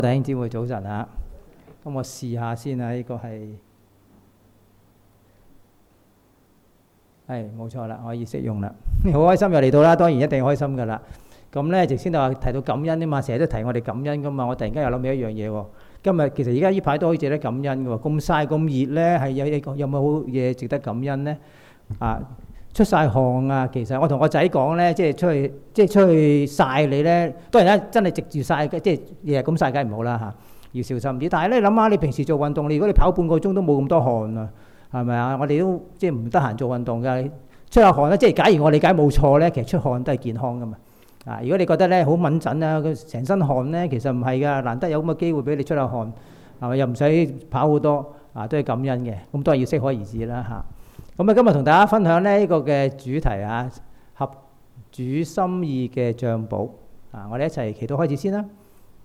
弟兄姊妹早晨啊！咁我試下先啊，呢個係冇錯啦，可以識用啦。好開心又嚟到啦，當然一定開心噶啦。咁咧，頭先就話提到感恩啊嘛，成日都提我哋感恩噶嘛。我突然間又諗起一樣嘢喎。今日其實而家呢排都可以值得感恩噶喎。咁曬咁熱咧，係有冇好嘢值得感恩咧？出晒汗啊！其實我同個仔講咧，即係出去曬你咧，當然啦，真係直住曬嘅，即係日日咁曬梗係唔好啦嚇，要小心啲。但係咧，諗下你平時做運動，如果你跑半個鐘都冇咁多汗啊，係咪啊？我哋都即係唔得閒做運動㗎，出下汗咧，即係假如我理解冇錯咧，其實出汗都係健康㗎嘛。如果你覺得咧好敏陣啊，佢成身汗咧，其實唔係㗎，難得有咁嘅機會俾你出下汗，係咪？又唔使跑好多都係感恩嘅，咁都係要適可而止啦嚇。咁今日同大家分享呢個嘅主題合主心意嘅帳簿我哋一齊祈禱開始先啦。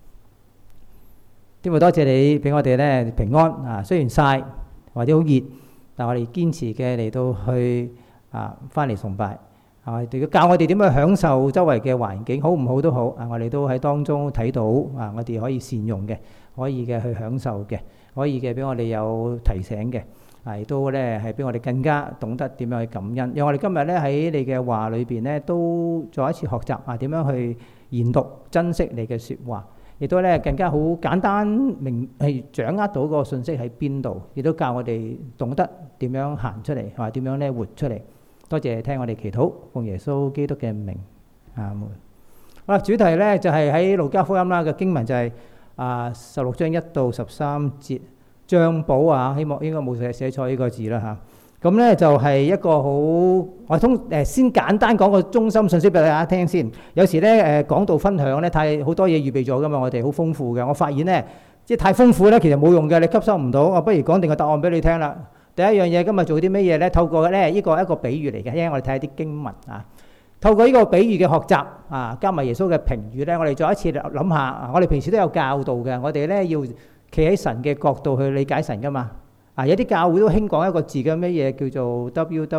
天父多謝你俾我哋咧平安雖然曬或者好熱，但我哋堅持嘅嚟到去翻嚟崇拜教我哋點樣享受周圍嘅環境，好唔好都好我哋都喺當中睇到我哋可以善用嘅，可以嘅去享受嘅，可以嘅俾我哋有提醒嘅。亦都咧係俾我哋更加懂得點樣去感恩，因為我哋今日咧喺你嘅話裏邊咧都再一次學習點樣去研讀珍惜你嘅説話，亦都咧更加好簡單係掌握到個信息喺邊度，亦都教我哋懂得點樣行出嚟，話點樣咧活出嚟。多謝聽我哋祈禱，奉耶穌基督嘅名，阿門。好啦，主題咧就係喺路加福音啦嘅經文就係16章1到13節。帳簿希望應該冇寫錯呢個字啦嚇。咁咧就係一個好，我先簡單講個中心信息俾大家聽先。有時咧講道分享咧太好多嘢預備咗噶嘛，我哋好豐富嘅。我發現咧即係太豐富咧，其實冇用嘅，你吸收唔到。我不如講定個答案俾你聽啦。第一樣嘢今日做啲咩嘢咧？透過咧呢個一個比喻嚟嘅，因為我哋睇下啲經文透過呢個比喻嘅學習加埋耶穌嘅評語咧，我哋再一次諗下。我哋平時都有教導嘅，我哋咧要企喺神嘅角度去理解神噶嘛。有啲教會都興講一個字嘅咩嘢叫做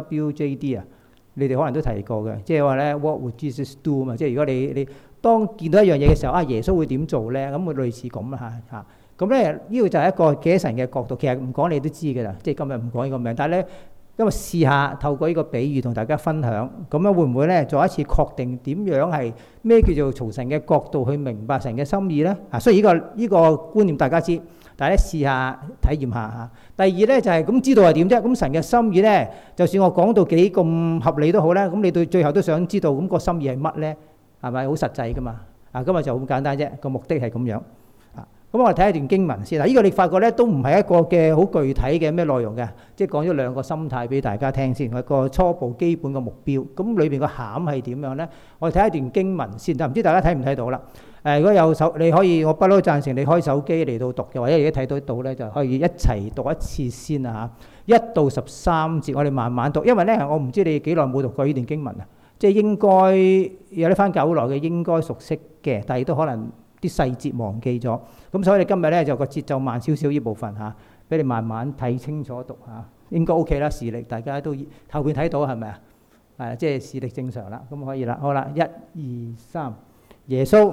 WWJD 你哋可能都提過嘅，即係話咧 What would Jesus do 嘛？即係如果你當見到一樣嘢嘅時候耶穌會點做咧？咁會類似咁啦嚇。咁咧呢個就係一個企喺神嘅角度，其實唔講你都知㗎啦。即係今日唔講呢個名，但係咧今日試下透過呢個比喻同大家分享，咁樣會唔會咧再一次確定點樣係咩叫做從神嘅角度去明白神嘅心意咧？所以呢個觀念大家知，大家試下體驗下嚇。第二咧就係咁知道係點啫？咁神嘅心意咧，就算我講到幾咁合理都好咧，咁你到最後都想知道咁個心意係乜咧？係咪好實際噶嘛？今日就好簡單啫，個目的係咁樣。咁我哋睇一段經文先。呢個你發覺咧都唔係一個嘅好具體嘅咩內容嘅，即係講咗兩個心態俾大家聽先，一個初步基本嘅目標。咁裏邊個餡係點樣咧？我哋睇一段經文先，但唔知大家睇唔睇到啦？如果有手你可以，我不嬲贊成你開手機嚟到讀嘅，或者而家睇到咧就可以一齊讀一次先啊嚇。1到13節，我哋慢慢讀，因為咧我唔知你幾耐冇讀過呢段經文即係應該有啲翻教會來嘅應該熟悉嘅，但係都可能啲細節忘記咗，咁所以你今日咧就個節奏慢少少呢部分俾你慢慢睇清楚讀應該 OK 啦，視力大家都後邊睇到係咪即係視力正常啦，咁可以啦，好啦，1、2、3，耶穌。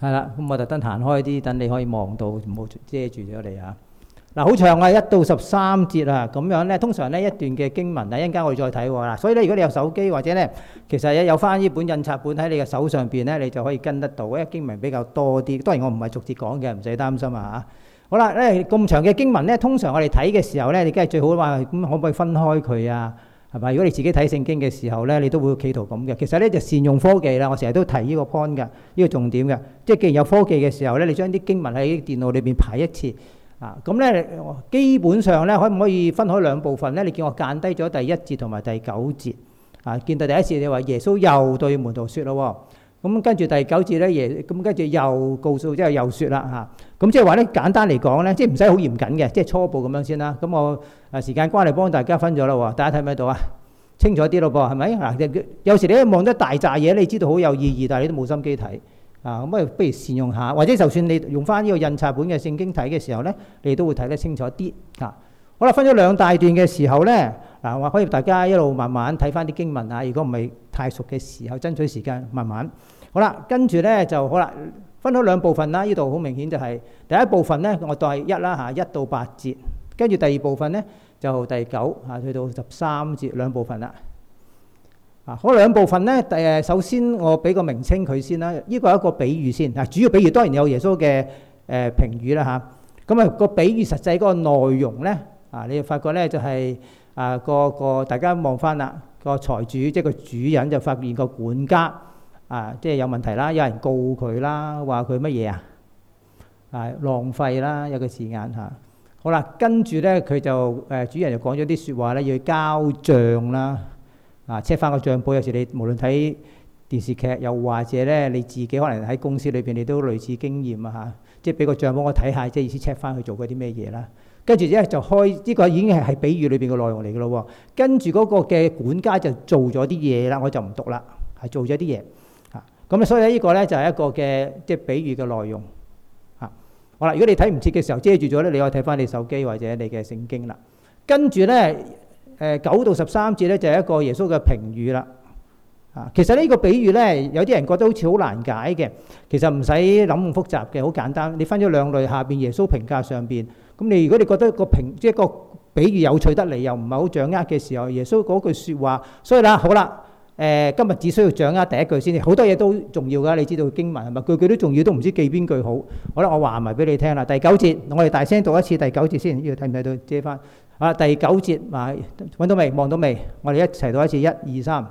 係啦，咁我特登行開啲，等你可以望到，唔好遮住咗你啊。嗱，好長啊，1到13節啊，咁樣咧，通常咧一段嘅經文啊，一陣間我哋再睇喎啦。所以咧，如果你有手機或者咧，其實有翻呢本印刷本喺你嘅手上邊咧，你就可以跟得到。因為經文比較多啲，當然我唔係逐節講嘅，唔使擔心啊嚇。好啦，咧咁長嘅經文咧，通常我哋睇嘅時候咧，你梗係最好話咁可唔可以分開佢啊？係咪？如果你自己睇聖經嘅時候咧，你都會企圖咁嘅。其實咧就善用科技啦，我成日都提呢個 point 嘅，呢個重點嘅。即係既然有科技嘅時候咧，你將啲經文喺電腦裏邊排一次。咁咧基本上咧，可唔可以分開兩部分咧？你見我間低咗第1節同埋第9節。見到第一節你話耶穌又對門徒説咯，咁跟住第9節咧，咁跟住又告訴，即係又説啦嚇。咁即係話咧，簡單嚟講咧，即係唔使好嚴謹嘅，即係初步咁樣先啦。咁我時間關係幫大家分咗啦喎，大家睇唔睇到啊？清楚啲咯噃，係咪？嗱，有時你一望得大扎嘢，你知道好有意義，但係你都冇心機睇。咁不如善用下，或者就算你用翻呢個印刷本嘅聖經睇嘅時候咧，你都會睇得清楚啲。好啦，分咗兩大段嘅時候咧，我可以大家一路慢慢睇翻啲經文啊。如果唔係太熟嘅時候，爭取時間慢慢。好啦，跟住咧就好啦，分咗兩部分啦。呢度好明顯就係第一部分咧，我當係1啦1到8節，跟住第二部分咧就第9去到13節，兩部分啦。嗰兩部分咧，首先我俾個名稱佢先啦。呢個係一個比喻先。主要比喻當然有耶穌嘅評語啦嚇。咁啊個比喻實際嗰個內容咧，你就發覺咧就係個大家望翻啦，個財主即係個主人就發現個管家即係有問題啦，有人告佢啦，話佢乜嘢浪費啦，有個字眼嚇。好啦，跟住咧佢就主人就講咗啲説話咧，要交帳啦。check 翻個帳簿，有時你無論睇電視劇，又或者咧你自己可能喺公司裏邊，你都類似經驗啊，即係俾個帳簿我睇下，即係意思 check 翻佢做過啲咩嘢啦。跟住咧就開呢個已經係比喻裏邊嘅內容嚟嘅咯喎。跟住嗰個嘅管家就做咗啲嘢啦，我就唔讀啦，係做咗啲嘢咁所以呢個咧就係一個嘅即係比喻嘅內容好啦，如果你睇唔切嘅時候遮住咗咧，你可以睇翻你手機或者你嘅聖經啦。跟住咧9到13節咧就係一個耶穌嘅評語啦。其實呢個比喻咧，有啲人覺得好似好難解嘅，其實唔使諗咁複雜嘅，好簡單。你分咗兩類，下邊耶穌評價上邊。咁如果你覺得即係個比喻有趣得嚟，又唔係好掌握嘅時候，耶穌嗰句説話，所以啦，好啦，今日只需要掌握第一句先，好多嘢都重要㗎。你知道經文係咪句句都重要，都唔知記邊句好。好啦，我話埋俾你聽啦。第9節，我哋大聲讀一次第9節先，呢個睇唔睇到？遮翻。第9節，揾到未？望到未？我哋一齊讀一次，1、2、3。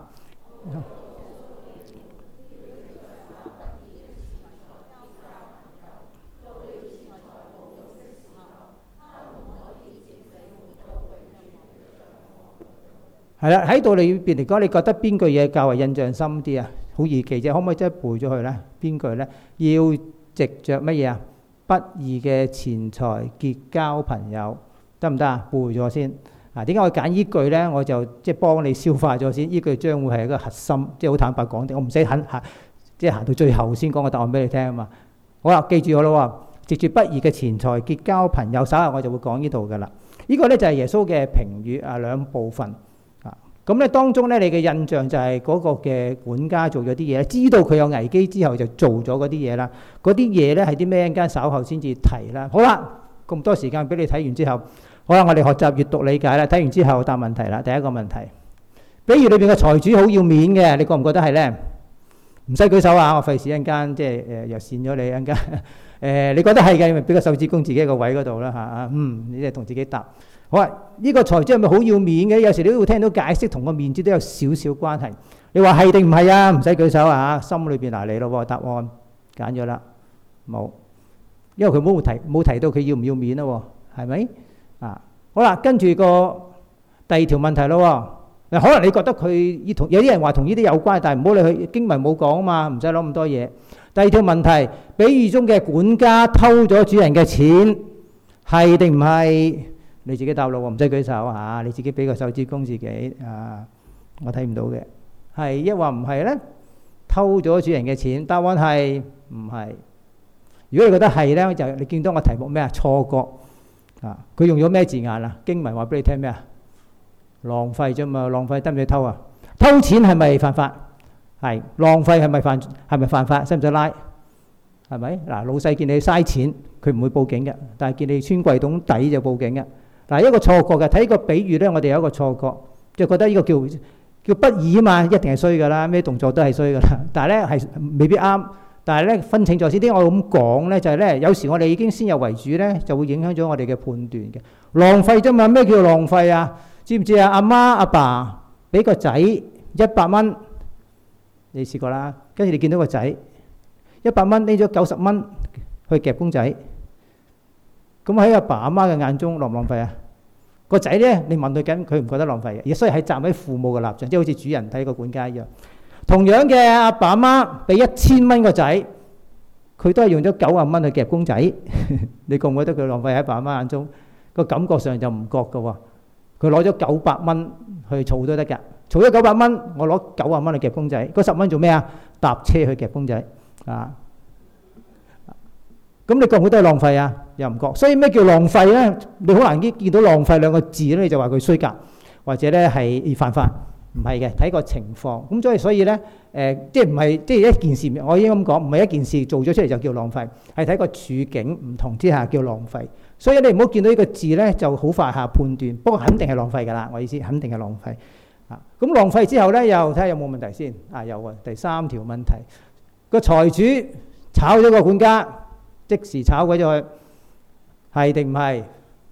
係啦，喺度裏邊嚟講，你覺得邊句嘢較為印象深啲啊？好易記啫，可唔可以真係背咗佢咧？邊句咧？要藉著乜嘢啊？不義嘅錢財結交朋友，得唔得啊？背咗先。點解我揀依句咧？我就即係幫你消化咗先。依句將會係一個核心，即係好坦白講，我唔使即係行到最後先講個答案俾你聽啊嘛。好啦，記住我咯喎，藉住不義嘅錢財結交朋友，稍後我就會講呢度噶啦。呢個咧就係耶穌嘅評語兩部分。咁咧當中咧，你嘅印象就係嗰個嘅管家做咗啲嘢，知道佢有危機之後就做咗嗰啲嘢啦。嗰啲嘢咧係啲咩？陣間稍後先至提啦。好啦，咁多時間俾你睇完之後，好啦，我哋學習閱讀理解啦。睇完之後答問題啦。第一個問題，比如裏邊嘅財主好要面嘅，你覺唔覺得係咧？唔使舉手啊，我費事陣間即係又跣咗你陣間。你覺得係嘅，咪俾個手指公自己個位嗰度啦嚇。你即係同自己答。好啊！呢個財主係咪好要面嘅？有時你都會聽到解釋，同個面子都有少少關係。你話係定唔係啊？唔使舉手啊！心裏邊嗱你咯，答案揀咗啦，冇，因為佢冇提到佢要唔要面咯，係咪？好啦，跟住個第二條問題咯。可能你覺得佢同有啲人話同呢啲有關，但係唔好理佢，經文冇講啊嘛，唔使諗咁多嘢。第二條問題，比喻中嘅管家偷咗主人嘅錢，係定唔係？你自己答咯喎，唔使舉手嚇，你自己俾個手指公自己我睇唔到嘅，係一話唔係咧，偷咗主人嘅錢，答案係唔係？如果你覺得係咧，就你見到我題目咩啊？錯覺佢用咗咩字眼啊？經文話俾你聽咩啊？浪費啫嘛，浪費得唔得偷啊？偷錢係咪犯法？係浪費係咪犯法？使唔使拉？ 係咪？嗱，老細見你嘥錢，佢唔會報警嘅，但係見你穿櫃桶底就報警嘅。嗱，一個錯覺嘅，睇個比喻咧，我哋有一個錯覺，就覺得呢個叫不義啊嘛，一定係衰噶啦，咩動作都係衰噶啦。但係咧係未必啱。但係咧分清楚先。點解我咁講咧？就係咧，有時我哋已經先入為主咧，就會影響咗我哋嘅判斷嘅。浪費啫嘛，咩叫浪費啊？知唔知啊？阿媽阿爸俾個仔100蚊，你試過啦。跟住你見到個仔100蚊拎咗90蚊去夾公仔，咁喺阿爸阿媽嘅眼中浪唔浪費啊？個仔咧，你問佢緊，佢唔覺得浪費嘅。亦所以係站喺父母嘅立場，即係好似主人睇個管家一樣。同樣嘅，阿爸阿媽俾1000蚊個仔，佢都係用咗90蚊去夾公仔。你覺唔覺得佢浪費喺阿爸阿媽眼中？個感覺上就唔覺㗎喎。佢攞咗900蚊去儲都得㗎，儲咗900蚊，我攞90蚊去夾公仔，嗰10蚊做咩啊？搭車去夾公仔啊！咁你覺唔覺得係浪費啊？又唔覺。所以咩叫浪費咧？你好難見到浪費兩個字咧，你就話佢衰格，或者咧係犯法。唔係嘅，睇個情況。咁所以咧，即係唔係即係一件事？我應該咁講，唔係一件事做咗出嚟就叫浪費，係睇個處境唔同之下叫浪費。所以你唔好見到呢個字咧，就好快下判斷。不過肯定係浪費㗎啦，我意思肯定係浪費。啊，咁浪費之後咧，又睇下有冇問題先。啊，有啊，第3條問題，個財主炒咗個管家，即時炒鬼咗佢，係定唔係？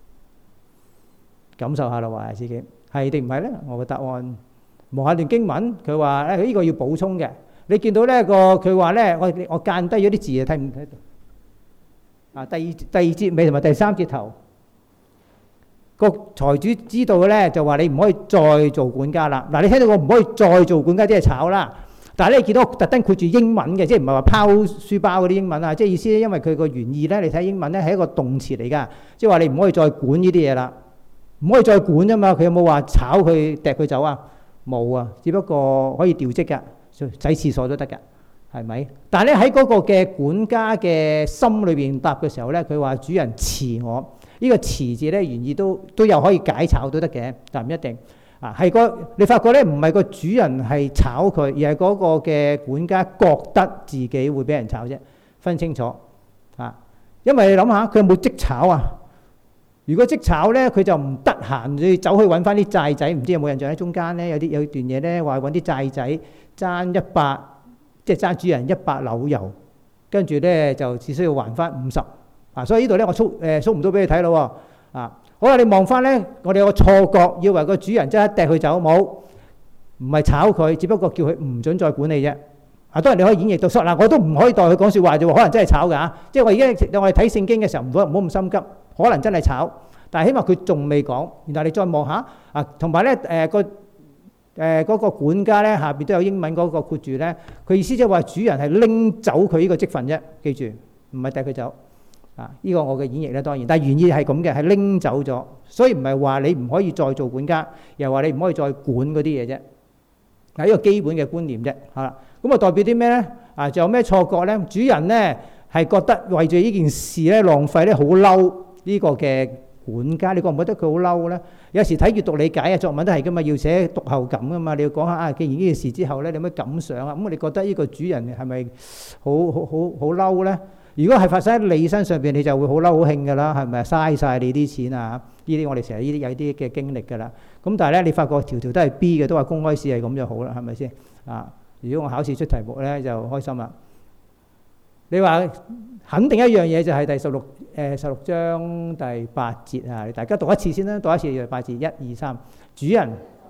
感受下啦，話自己係定唔係咧？我嘅答案。望下段經文，佢話呢個要補充嘅。你見到呢佢話咧，我間低咗啲字啊，睇唔睇到？啊，第二節尾同埋第3節頭，個財主知道嘅咧就話你唔可以再做管家啦。嗱，你聽到我唔可以再做管家，即係炒啦。但係咧，你見到特登括住英文嘅，即係唔係話拋書包嗰啲英文啊？即係意思咧，因為佢個原意咧，你睇英文咧係一個動詞嚟㗎，即係話你唔可以再管呢啲嘢啦，唔可以再管啫嘛。佢有冇話炒佢、掟佢走啊？冇啊，只不過可以調職㗎，洗廁所都得㗎，係咪？但係咧喺嗰個嘅管家嘅心裏邊答嘅時候咧，佢話主人辭我，呢個辭字咧原意都有可以解炒都得嘅，但唔一定啊。係你發覺咧，唔係個主人係炒佢，而係嗰個嘅管家覺得自己會俾人炒啫，分清楚啊。因為你諗下，佢有冇即炒啊？如果即炒咧，佢就唔得閒去走去揾翻啲債仔，唔知有冇印象喺中間咧？有段嘢咧話揾啲債仔爭100，即係爭主人100簍油，跟住咧就只需要還翻50啊！所以呢度咧我縮唔到俾你睇咯喎啊！好啦，你望翻咧，我哋有個錯覺，以為個主人真係掟佢走，冇，唔係炒佢，只不過叫佢唔準再管理啫。啊，當然你可以演繹到嗱，我都唔可以代佢講説話啫喎，可能真係炒㗎。即係我哋睇聖經嘅時候，唔好咁心急。可能真係炒，但係起碼佢仲未講。然後你再望下啊，同埋咧嗰個管家咧下邊都有英文嗰個括住咧，佢意思即係話主人係拎走佢呢個職份啫，記住唔係掟佢走啊。呢個我嘅演繹咧當然，但係原意係咁嘅，係拎走咗，所以唔係話你唔可以再做管家，又話你唔可以再管嗰啲嘢啫。係呢個基本嘅觀念啫，係啦。咁啊代表啲咩咧？啊，仲有咩錯覺咧？主人咧係覺得為住呢件事咧浪費咧好嬲。呢個嘅管家，你覺唔覺得佢好嬲咧？有時睇閱讀理解啊，作文都係噶嘛，要寫讀後感噶嘛，你要講下啊，既然呢件事之後咧，你有咩感想啊？咁我哋覺得呢個主人係咪好嬲咧？如果係發生喺你身上邊，你就會好嬲好興噶啦，係咪嘥晒你啲錢啊？呢啲我哋成日呢啲有啲嘅經歷噶啦。咁但係咧，你發覺條條都係 B 嘅，都話公開試係咁就好啦，係咪先啊？如果我考試出題目咧，就開心啦。你話肯定一樣嘢就係第16章第8節啊！大家讀一次先啦，讀一次就8節，1、2、3。主人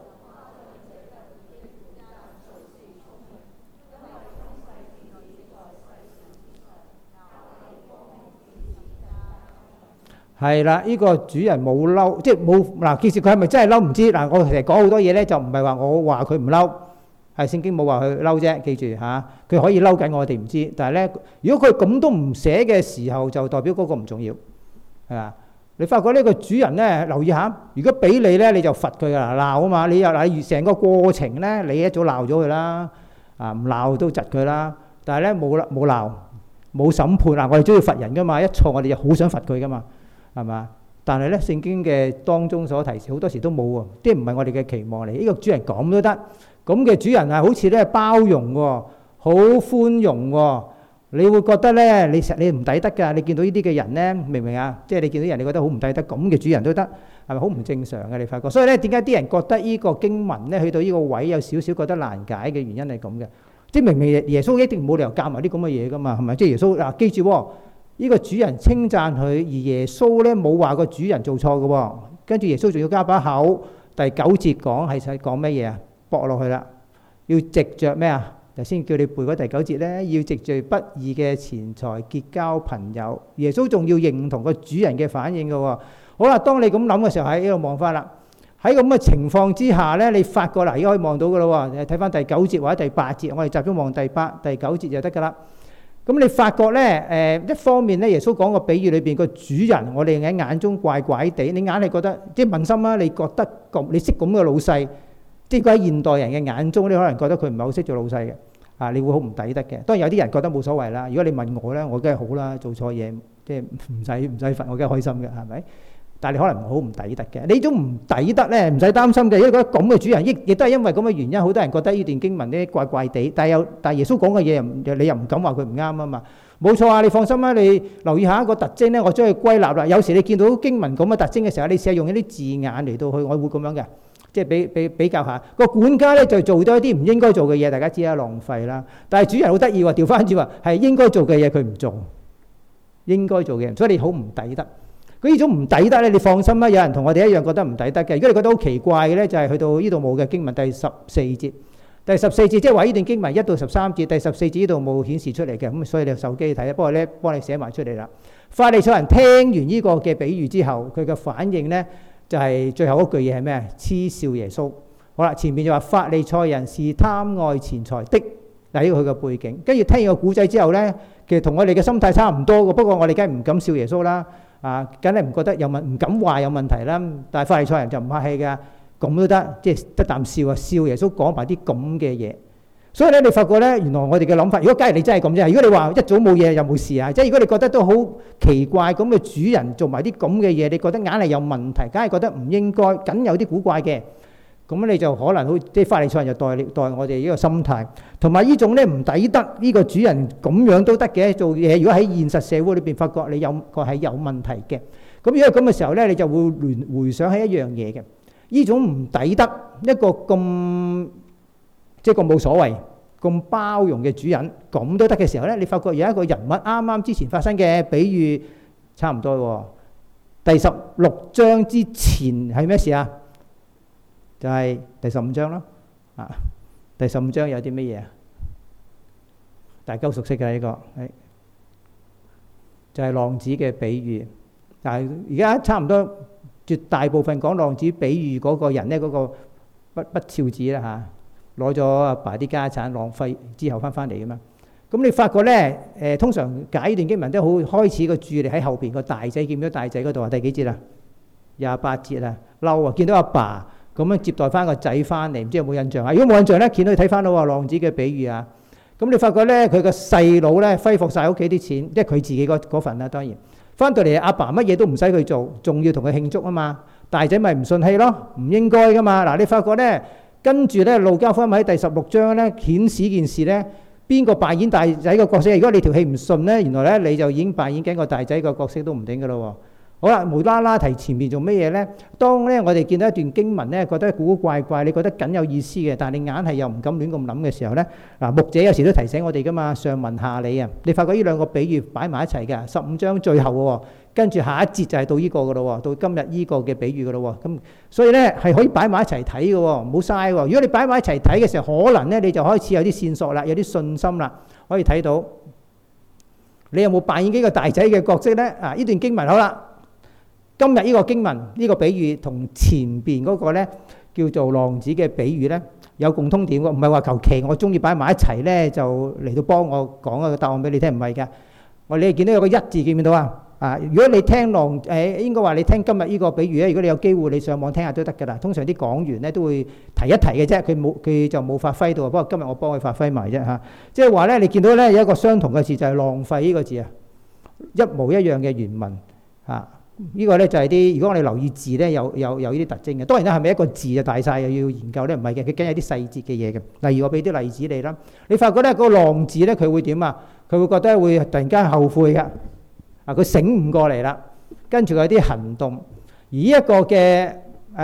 係啦，呢個主人冇嬲，即係冇嗱。其實佢係咪真係嬲唔知嗱。我其實講好多嘢咧，就唔係話我話佢唔嬲。係聖經冇話佢嬲啫，記住嚇，佢可以嬲緊我哋唔知，但係咧，如果佢咁都唔寫嘅時候，就代表嗰個唔重要，係嘛？你發覺呢個主人咧，留意下，如果俾你咧，你就罰佢噶啦，鬧啊嘛，你又嗱，成個過程咧，你一早鬧咗佢啦，啊唔鬧都窒佢啦，但係咧冇鬧冇審判啊，我哋都要罰人噶嘛，一錯我哋就好想罰佢噶嘛，係嘛？但係咧聖經嘅當中所提示好多時都冇喎，即係唔係我哋嘅期望嚟，呢個主人咁都得。咁嘅主人係好似咧包容喎，好寬容喎， 你會覺得咧，你唔抵得㗎。你見到呢啲嘅人咧，明唔明啊？即係你見到人，你覺得好唔抵得，咁嘅主人都得，係咪好唔正常嘅？你發覺，所以咧，點解啲人覺得呢個經文咧去到呢個位有少少覺得難解嘅原因係咁嘅。即係明明耶穌一定冇理由教埋啲咁嘅嘢㗎嘛，係咪？即係耶穌嗱，記住喎，呢個主人稱讚佢，而耶穌咧冇話個主人做錯嘅喎。跟住耶穌仲要加把口，第9節講係講乜嘢啊？駁落去啦，要藉著咩啊？頭先叫你背嗰第9節咧，要藉著不義嘅錢財結交朋友。耶穌仲要認同個主人嘅反應嘅喎。好啦，當你咁諗嘅時候，喺呢度望翻啦。喺咁嘅情況之下咧，你發覺嗱，而家可以望到嘅咯喎。睇翻第9節或者第8節，我哋集中望第9節就得㗎啦。咁你發覺咧，一方面咧，耶穌講個比喻裏邊個主人，我哋喺眼中怪怪地，你硬係覺得即係問心啦，你覺得咁你識咁嘅老細？即係喺現代人嘅眼中，你可能覺得佢唔係好識做老細嘅，啊，你會好唔抵得嘅。當然有啲人覺得冇所謂啦。如果你問我咧，我梗係好啦，做錯嘢即係唔使罰，我梗係開心嘅，係咪？但係你可能好唔抵得嘅。呢種唔抵得咧，唔使擔心嘅，因為覺得咁嘅主人亦都係因為咁嘅原因，好多人覺得呢段經文咧怪怪地。但係耶穌講嘅嘢，你又唔敢話佢唔啱啊嘛。冇錯啊，你放心啦，你留意下一個特徵咧，我將佢歸納啦。有時你見到經文咁嘅特徵嘅時候，你試下用一啲字眼嚟到去，我會咁樣嘅。即係比較下個管家咧，就做多一啲唔應該做嘅嘢，大家知啦，浪費啦。但係主人好得意喎，調翻轉話係應該做嘅嘢佢唔做，應該做嘅，所以你好唔抵得。佢呢種唔抵得咧，你放心啦，有人同我哋一樣覺得唔抵得嘅。如果你覺得好奇怪嘅咧，就係去到呢度冇嘅經文第14節，第14節即係話呢段經文1到13節，第14節呢度冇顯示出嚟嘅，咁所以你用手機睇。不過咧，幫你寫埋出嚟啦。法利賽人聽完呢個嘅比喻之後，佢嘅反應咧。就係最後一句嘢係咩？嗤笑耶穌。好啦，前面就話法利賽人是貪愛錢財的，嗱，呢個佢嘅背景。跟住聽完個古仔之後咧，其實同我哋嘅心態差唔多嘅。不過我哋梗係唔敢笑耶穌啦，啊，梗係唔覺得有問，唔敢話有問題啦。但係法利賽人就唔客氣㗎，咁都得，即係得啖笑啊，笑耶穌講埋啲咁嘅嘢。所以咧，你發覺咧，原來我哋嘅諗法，如果假如你真係咁啫，如果你話一早冇嘢又冇事啊，即係如果你覺得都好奇怪咁嘅主人做埋啲咁嘅嘢，你覺得硬係有問題，梗係覺得唔應該，梗有啲古怪嘅，咁你就可能好即係法利賽人就代我哋呢個心態，同埋呢種咧唔抵得呢個主人咁樣都得嘅做嘢。如果喺現實社會裏邊發覺你有個係有問題嘅，咁如果咁嘅時候咧，你就會回想起一樣嘢嘅，呢種唔抵得一個咁。即係咁冇所謂、咁包容嘅主人，咁都得嘅時候咧，你發覺有一個人物啱啱之前發生嘅比喻差唔多喎。第16章之前係咩事啊？就係第15章咯。啊，第15章有啲乜嘢啊？大家都熟悉嘅呢個，就係浪子嘅比喻。但係而家差唔多絕大部分講浪子比喻嗰個人咧，嗰個不肖子啦嚇。攞咗阿爸啲家產浪費之後翻嚟噶嘛？咁你發覺咧，通常解呢段經文都好開始個注意力喺後邊個大仔，見到大仔嗰度啊？第幾節啊？28節啊，嬲啊！見到阿爸咁樣接待翻個仔翻嚟，唔知有冇印象啊？如果冇印象咧，見到你睇翻到喎浪子嘅比喻啊！咁你發覺咧，佢個細佬咧揮霍晒屋企啲錢，即係佢自己嗰份啦。當然翻到嚟阿爸乜嘢都唔使佢做，仲要同佢慶祝啊嘛！大仔咪唔順氣咯，唔應該噶嘛！嗱，你發覺咧。跟住咧，路加福音喺第16章咧顯示件事咧，邊個扮演大仔嘅角色？如果你條氣唔順咧，原來咧你就已經扮演緊個大仔個角色都唔定噶咯喎。好啦，無啦啦提前面做乜嘢咧？當咧我哋見到一段經文咧，覺得古古怪怪，你覺得緊有意思嘅，但係你硬係又唔敢亂咁諗嘅時候咧，嗱，牧者有時都提醒我哋噶嘛，上文下理啊。你發覺呢兩個比喻擺埋一齊嘅，15章最後喎。跟住下一節就係到呢個噶咯喎，到今日呢個嘅比喻噶咯喎，咁所以咧係可以擺埋一齊睇嘅喎，唔好嘥喎。如果你擺埋一齊睇嘅時候，可能咧你就開始有啲線索啦，有啲信心啦，可以睇到你有冇扮演幾個大仔嘅角色咧？啊，呢段經文好啦，今日呢個經文呢個比喻同前邊嗰個咧叫做浪子嘅比喻咧有共通點喎，唔係話求其我中意擺埋一齊咧就嚟到幫我講一個答案俾你聽，唔係㗎。你係見到有個一字見唔見到啊？啊！如果你聽應該話你聽今日呢個比喻咧，如果你有機會你上網聽下都得㗎啦。通常啲講員咧都會提一提嘅啫，佢就冇發揮到。不過今日我幫佢發揮埋啫嚇。即係話咧，你見到咧有一個相同嘅字就係浪費呢個字啊，一模一樣嘅原文嚇。 呢個咧就係啲，如果我哋留意字咧，有呢啲特徵嘅。當然啦，係咪一個字就大曬又要研究咧？唔係嘅，佢梗係有啲細節嘅嘢嘅。例如我俾啲例子你啦，你發覺咧嗰個浪字咧，佢會點啊？佢會覺得會突然間後悔㗎，佢醒悟過嚟啦，跟住佢有啲行動。而呢一個嘅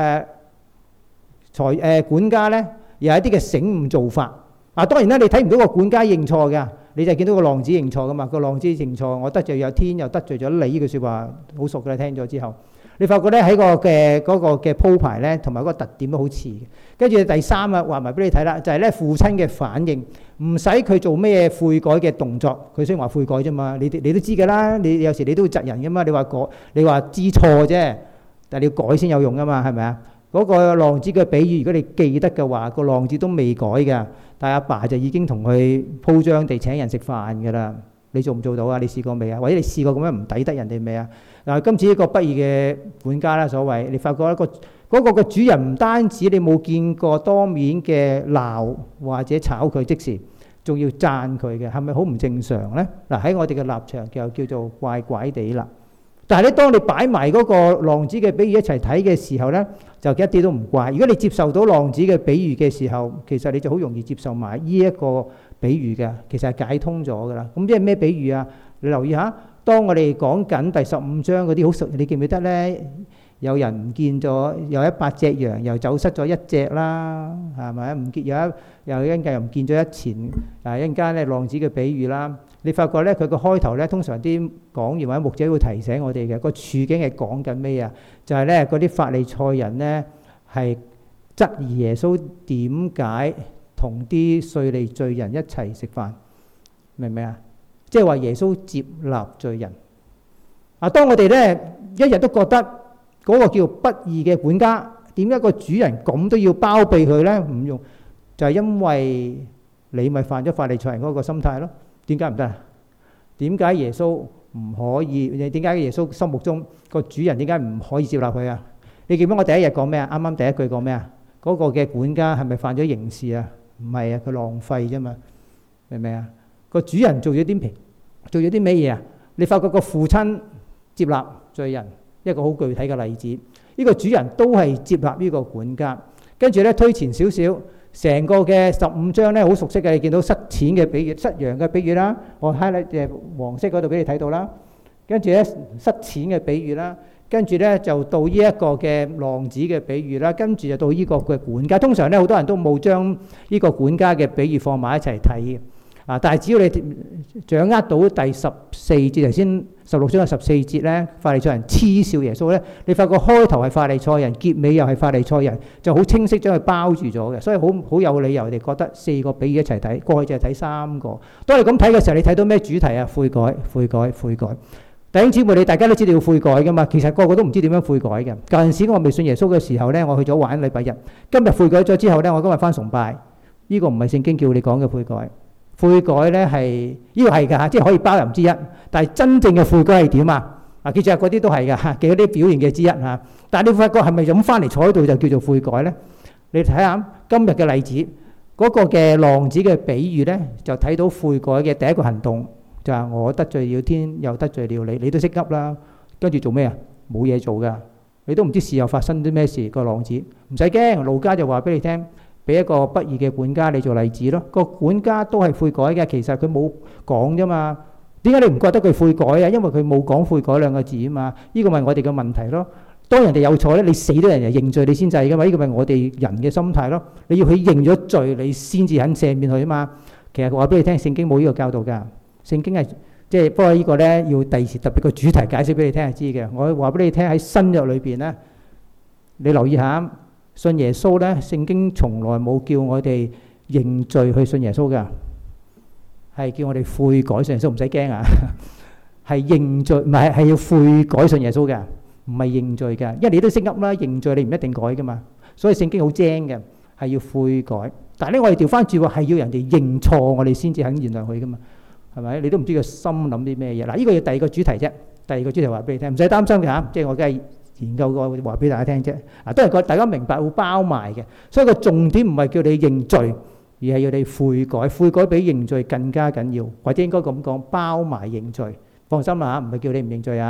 管家咧，又有一啲嘅醒悟做法。當然啦，你睇唔到個管家認錯㗎。你就見到個浪子認錯噶嘛？個浪子認錯，我得罪有天，又得罪咗你，呢句説話好熟嘅。聽咗之後，你發覺咧喺個嘅鋪排咧，同埋嗰個特點都好似嘅。跟住第三啊，話埋俾你睇啦，就係咧父親嘅反應，唔使佢做咩悔改嘅動作，佢雖然話悔改啫嘛，你都知㗎啦。你有時你都會窒人㗎嘛。你話知錯啫，但係你要改先有用㗎嘛，係咪啊？嗰個浪子嘅比喻，如果你記得嘅話，個浪子都未改㗎，但係阿爸就已經同佢鋪張地請人食飯㗎啦。你做唔做到啊？你試過未啊？或者你試過咁樣唔抵得人哋未啊？嗱，今次呢個不義嘅管家啦，所謂你發覺一個嗰個嘅主人唔單止你冇見過當面嘅鬧或者炒佢即時，仲要讚佢嘅，係咪好唔正常咧？嗱，喺我哋嘅立場就叫做怪怪地啦。但係咧，當你擺埋嗰個浪子嘅比喻一齊睇嘅時候咧，就一啲都唔怪。如果你接受到浪子嘅比喻嘅時候，其實你就好容易接受埋呢一個比喻嘅，其實係解通咗㗎啦。咁即係咩比喻啊？你留意下，當我哋講緊第15章嗰啲好熟，你記唔記得咧？有人唔見咗，有100隻羊，又走失咗1隻啦，係咪？唔見又一陣間又唔見咗一錢，一陣間咧浪子嘅比喻啦。你發覺咧，佢個開頭咧，通常啲講員或者牧者會提醒我哋嘅個處境係講緊咩啊？就係咧嗰啲法利賽人咧係質疑耶穌點解同啲稅吏罪人一齊食飯，明唔明啊？即係話耶穌接納罪人。當我哋咧一日都覺得嗰個叫不義嘅管家，點解個主人咁都要包庇佢咧？唔用就係因為你咪犯咗法利賽人嗰個心態咯。點解唔得啊？點解耶穌唔可以？點解耶穌心目中個主人點解唔可以接納佢啊？你記唔記得我第一日講咩啊？啱啱第一句講咩啊？嗰個嘅管家係咪犯咗刑事啊？唔係啊，佢浪費啫嘛，明唔明啊？個主人做咗啲咩嘢啊？你發覺個父親接納罪人，一個好具體嘅例子。呢個主人都係接納呢個管家，跟住咧推前少少。成個嘅15章咧好熟悉嘅，你見到失錢嘅比喻、失羊嘅比喻啦，我 highlight 黃色嗰度俾你睇到啦。跟住咧失錢嘅比喻啦，跟住咧就到呢一個嘅浪子嘅比喻啦，跟住就到呢個嘅管家。通常咧好多人都冇將呢個管家嘅比喻放埋一齊睇嘅。但係只要你掌握到第14節，頭先16章嘅14節咧，法利賽人嗤笑耶穌咧，你發覺開頭係法利賽人，結尾又係法利賽人，就好清晰將佢包住咗嘅，所以好有理由哋覺得4個比喻一齊睇，過去就係睇3個。當你咁睇嘅時候，你睇到咩主題啊？悔改，悔改，悔改。弟兄姊妹，你大家都知道要悔改噶嘛？其實個個都唔知點樣悔改嘅。舊陣時我未信耶穌嘅時候咧，我去咗玩禮拜日。今日悔改咗之後咧，我今日返崇拜。呢個唔係聖經叫你講嘅悔改。悔改咧係呢個係㗎嚇，即係可以包容之一。但係真正嘅悔改係點啊？記住嗰啲都係㗎嚇，嘅嗰啲表現嘅之一嚇。但係你發覺係咪咁翻嚟坐喺度就叫做悔改咧？你睇下今日嘅例子，嗰個嘅浪子嘅比喻咧，就睇到悔改嘅第一個行動就係我得罪了天，又得罪了你，你都識噏啦。跟住做咩啊？冇嘢做㗎，你都唔知事後發生啲咩事。個浪子唔使驚，路加就話俾你聽。俾一個不義嘅管家你做例子咯，個管家都係悔改嘅，其實佢冇講啫嘛。點解你唔覺得佢悔改啊？因為佢冇講悔改2個字啊嘛。呢個咪我哋嘅問題咯。當人哋有錯咧，你死咗人就認罪你先制噶嘛。呢個咪我哋人嘅心態咯。你要佢認咗罪，你先至肯赦免佢啊嘛。其實話俾你聽，聖經冇呢個教導㗎。聖經係即係不過呢個咧要第二時特別個主題解釋俾你聽係知嘅。我話俾你聽喺新約裏邊咧，你留意下。信耶穌咧，聖經從來冇叫我哋認罪去信耶穌㗎，係叫我哋悔改信耶穌，唔使驚啊！係認罪，唔係要悔改信耶穌嘅，唔係認罪嘅。因為你都識噏啦，認罪你唔一定改㗎嘛。所以聖經好精嘅，係要悔改。但係咧，我哋調翻轉喎，係要人哋認錯，我哋先至肯原諒佢㗎嘛。係咪？你都唔知佢心諗啲咩嘢。嗱，呢個要第二個主題啫。第二個主題話俾你聽，唔使擔心嘅嚇。即係我梗係研究過話俾大家聽啫，都係大家明白會包埋嘅，所以個重點唔係叫你認罪，而係要你悔改，悔改比認罪更加緊要，或者應該咁講，包埋認罪。放心啦嚇，唔係叫你唔認罪啊，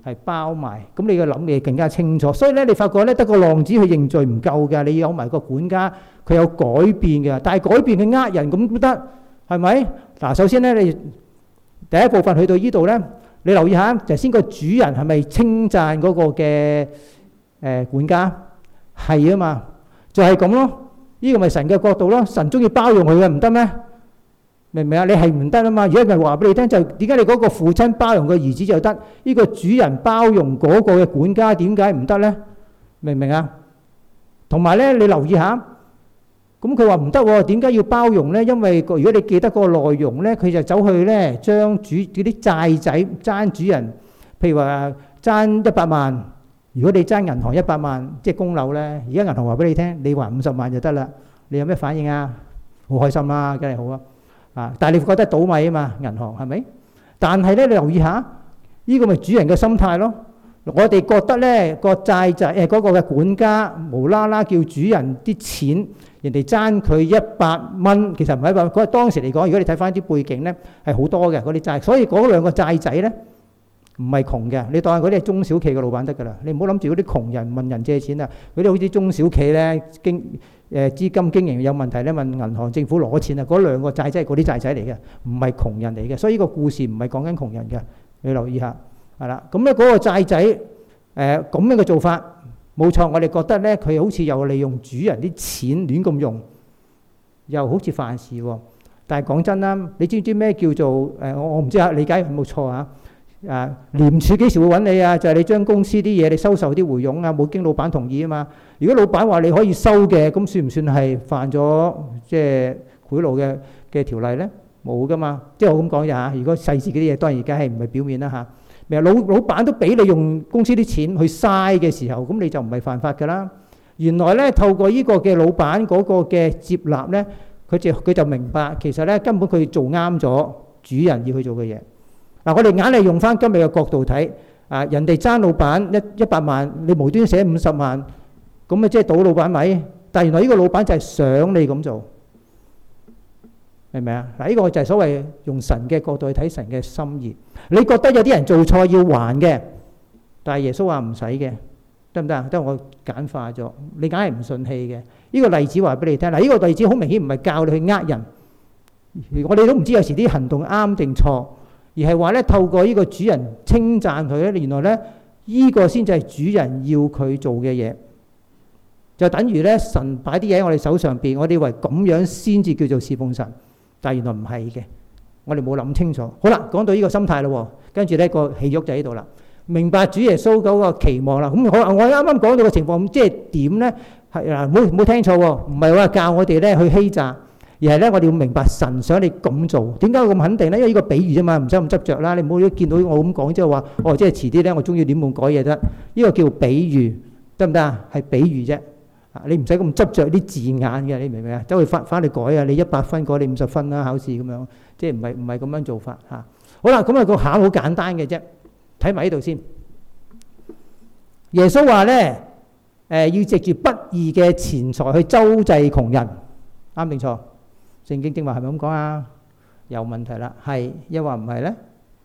係包埋。咁你嘅諗嘢更加清楚。所以咧，你發覺咧，得個浪子去認罪唔夠㗎，你有埋個管家，佢有改變嘅。但係改變佢呃人咁都得，係咪？嗱，首先咧，你第一部分去到呢度咧，你留意下，就先個主人係咪稱讚嗰個嘅管家？係啊嘛，就係咁咯。呢個咪神嘅角度咯，神中意包容佢嘅，唔得咩？明唔明啊？你係唔得啊嘛。如果唔係話俾你聽，就點解你嗰個父親包容個兒子就得？呢個主人包容嗰個嘅管家點解唔得咧？明唔明啊？同埋咧，你留意下，咁佢話唔得喎，點解要包容咧？因為如果你記得嗰個內容咧，佢就走去咧將嗰啲債仔爭主人，譬如話爭100萬。如果你爭銀行100萬，即係供樓咧，而家銀行話俾你聽，你還50萬就得啦。你有咩反應啊？好開心啦，梗係好啊！啊，但係你覺得倒米啊嘛，銀行係咪？但係咧，你留意下，呢個咪主人嘅心態咯。我哋覺得咧個債仔嗰個嘅管家無啦啦叫主人啲錢，人哋爭佢100蚊，其實唔係100，嗰當時嚟講，如果你睇翻啲背景咧，係好多嘅嗰啲債，所以嗰兩個債仔咧。唔係窮嘅，你當嗰啲係中小企嘅老闆得㗎啦。你唔好諗住嗰啲窮人問人借錢啊，嗰啲好似中小企咧資金經營有問題咧，問銀行政府攞錢啊。嗰兩個債仔係嗰啲債仔嚟嘅，唔係窮人嚟嘅。所以呢個故事唔係講緊窮人嘅，你留意下係啦。咁咧嗰個債仔咁樣嘅做法冇錯，我哋覺得咧佢好似又利用主人啲錢亂咁用，又好似犯事喎。但係講真啦，你知唔知咩叫做我唔知啊，理解有冇錯啊？廉署幾時會揾你啊？就係你將公司啲嘢你收受啲回佣啊，冇經老闆同意啊嘛。如果老闆話你可以收嘅，咁算唔算係犯咗即係賄賂嘅條例咧？冇噶嘛。即係我咁講咋嚇。如果細事嗰啲嘢，當然而家係唔係表面啦嚇。咪老闆都俾你用公司啲錢去嘥嘅時候，咁你就唔係犯法噶啦。原來咧透過呢個嘅老闆嗰個嘅接納咧，佢就明白其實咧根本佢做啱咗主人要去做嘅嘢。嗱，我哋硬係用翻今日嘅角度睇，人哋爭老闆100萬，你無端寫50萬，咁咪即係倒老闆米？但係原來呢個老闆就係想你咁做，明唔明啊？嗱，呢個就係所謂用神嘅角度去睇神嘅心意。你覺得有啲人做錯要還嘅，但係耶穌話唔使嘅，得唔得啊？得我簡化咗，你梗係唔順氣嘅。呢個例子話俾你聽，嗱，呢個例子好明顯唔係教你去呃人，我哋都唔知有時啲行動啱定錯。而係話咧，透過呢個主人稱讚佢咧，原來咧呢個先至係主人要佢做嘅嘢，就等於咧神擺啲嘢喺我哋手上邊，我哋以為咁樣先至叫做侍奉神，但係原來唔係嘅，我哋冇諗清楚。好啦，講到呢個心態咯，跟住咧個戲肉就喺度啦，明白主耶穌嗰個期望啦。咁我啱啱講到嘅情況，即係點咧？係嗱，冇聽錯喎，唔係話教我哋咧去欺詐。而係咧，我哋要明白神想你咁做。點解我咁肯定咧？因為呢個比喻啫嘛，唔使咁執着啦。你唔好見到我咁講，即係話即係遲啲咧，我中意點樣改嘢得。呢個叫比喻，得唔得啊？係比喻啫。你唔使咁執着啲字眼嘅，你明唔明啊？走去翻嚟改啊！你100分改你50分啦，考試咁樣，即係唔係咁樣做法嚇。好啦，咁個考好簡單嘅啫，睇埋呢度先。耶穌話咧，要藉住不義嘅錢財去周濟窮人，啱定錯？聖經正話係咪咁講啊？有問題啦，係抑或唔係咧？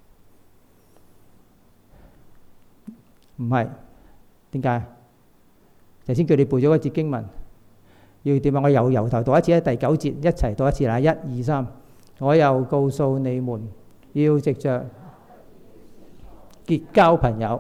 唔係，點解？頭先叫你背咗嗰節經文，要點啊？我由頭讀一次，第9節一齊讀一次啦，1、2、3。我又告訴你們，要藉着結交朋友。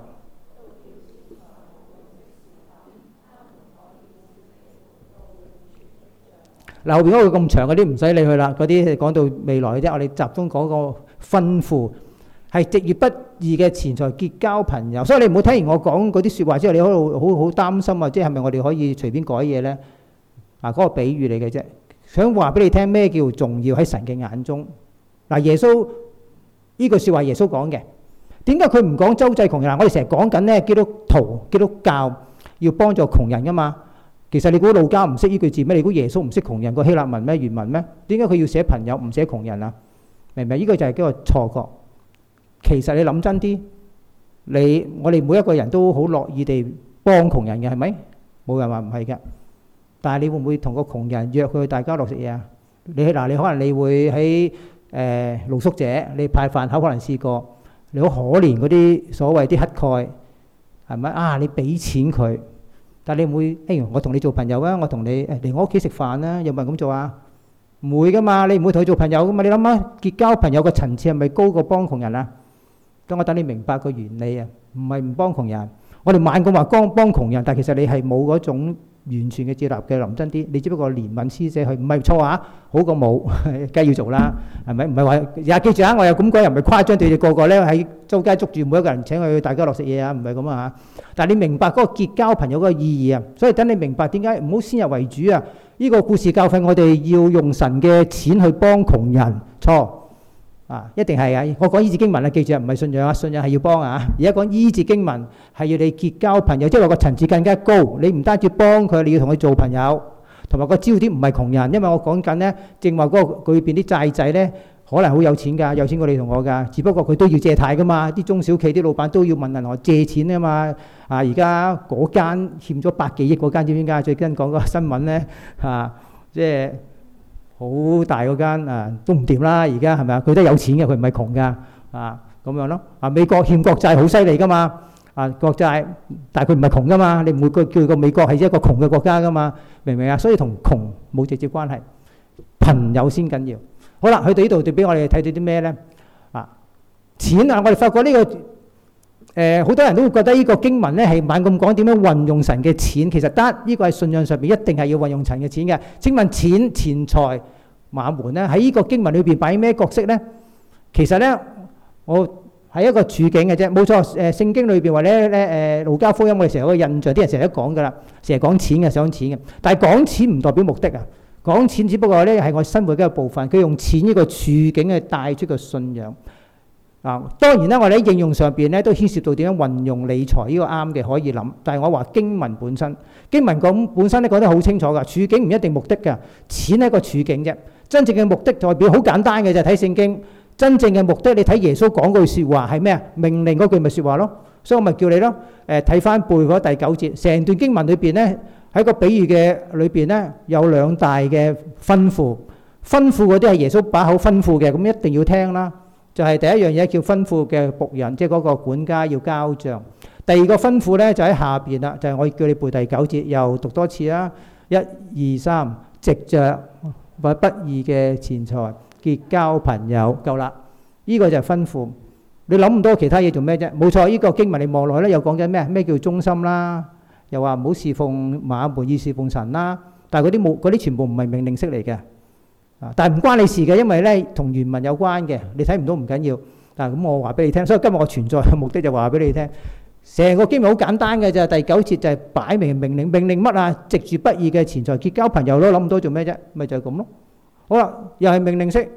嗱，後邊嗰個咁長嗰啲唔使理佢啦，嗰啲講到未來嘅啫。我哋集中講個吩咐，係藉住不義嘅錢財結交朋友。所以你唔好聽完我講嗰啲説話之後，你喺度好擔心啊！即係咪我哋可以隨便改嘢咧？嗰個比喻嚟嘅啫，想話俾你聽咩叫重要喺神嘅眼中。嗱，耶穌呢句説話耶穌講嘅，點解佢唔講周濟窮人？我哋成日講緊咧基督徒、基督教要幫助窮人噶嘛。其實你估路加唔識呢句字咩？你估耶穌唔識窮人個希臘文咩？原文咩？點解佢要寫朋友唔寫窮人啊？明唔明？呢個就係一個錯覺。其實你諗真啲，我哋每一個人都好樂意地幫窮人嘅，係咪？冇人話唔係嘅。但係你會唔會同個窮人約佢大家樂食嘢啊？你可能你會喺露宿者，你派飯盒可能試過你好可憐嗰啲所謂啲乞丐，係咪啊？你俾錢佢，但係你唔會我同你做朋友啊，我同你嚟我屋企食飯啦，有冇人咁做啊？唔會噶嘛，你唔會同佢做朋友噶嘛。你諗下，結交朋友嘅層次係咪高過幫窮人啊？等你明白個原理啊，唔係唔幫窮人。我哋猛咁話幫窮人，但係其實你係冇嗰種完全嘅接納嘅，臨真啲，你只不過憐憫施捨佢，唔係錯啊，好過冇，梗係要做啦，係咪？唔係話又記住啊，我又咁講，又唔係誇張對住個個咧喺周街捉住每一個人請佢去大家樂食嘢啊，唔係咁啊。但係你明白嗰個結交朋友嗰個意義啊，所以等你明白點解唔好先入為主啊。呢個故事教訓我哋要用神嘅錢去幫窮人，錯啊，一定係啊。我講醫治經文啊，記住啊，唔係信仰啊，信仰係要幫啊。而家講醫治經文係要你結交朋友，即係話個層次更加高。你唔單止幫佢，你要同佢做朋友，同埋個焦點唔係窮人，因為我講緊咧，正話嗰個裏邊啲債仔咧，可能好有錢㗎，有錢過你同我㗎，只不過佢都要借貸㗎嘛。啲中小企啲老闆都要問銀行借錢啊嘛。啊，而家嗰間欠咗百幾億嗰間，知唔知點解？最近講個新聞咧，即係好大嗰間啊，都唔掂啦。而家係咪啊？佢都有錢嘅，佢唔係窮㗎咁樣咯。美國欠國債好犀利㗎嘛。國債，但係佢唔係窮㗎嘛。你唔會叫個美國係一個窮嘅國家㗎嘛？明唔明啊？所以同窮冇直接關係，朋友先緊要。好啦，去到呢度就俾我哋睇到啲咩咧？錢啊！我哋發覺呢個好多人都會覺得呢個經文咧係猛咁講點樣運用神嘅錢，其實得呢個係信仰上邊一定係要運用神嘅錢嘅。請問錢財馬門咧喺呢個經文裏邊扮演咩角色咧？其實咧我係一個處境嘅啫，冇錯。聖經裏邊或者路加福音我哋成日有個印象，啲人成日都講噶啦，成日講錢嘅，想錢嘅，但係講錢唔代表目的啊。講錢只不過咧係我生活嘅一個部分，佢用錢呢個處境去帶出個信仰。當然啦，我哋喺應用上邊咧都牽涉到點樣運用理財，呢個啱嘅可以諗。但係我話經文本身講本身咧講得好清楚㗎，處境唔一定目的㗎，錢係一個處境啫。真正嘅目的代表好簡單嘅就睇聖經，真正嘅目的你睇耶穌講句説話係咩啊？命令嗰句咪説話咯。所以我咪叫你咯，睇翻背嗰第9節，成段經文裏邊咧喺個比喻嘅裏邊咧有兩大嘅吩咐，吩咐嗰啲係耶穌把口吩咐嘅，咁一定要聽啦。就係第一樣嘢叫吩咐嘅僕人，即係嗰個管家要交賬。第二個吩咐咧就喺下邊啦，就係我叫你背第9節，又讀多次啦。1、2、3，藉著不義嘅錢財結交朋友，夠啦。呢個就係吩咐。你諗唔多其他嘢做咩啫？冇錯，呢個經文你望落去咧，又講緊咩？咩叫忠心啦？又話唔好侍奉馬門，要侍奉神啦。但係嗰啲全部唔係命令式嚟嘅。但係唔關你事嘅，因為咧同原文有關嘅，你睇唔到唔緊要。但係咁我話俾你聽，所以今日我存在嘅目的就話俾你聽，成個經文好簡單嘅啫。第9節就係擺明命令乜啊？藉住不義嘅錢財結交朋友咯，諗唔到做咩啫？咪就係咁咯。好啦，又係命令式。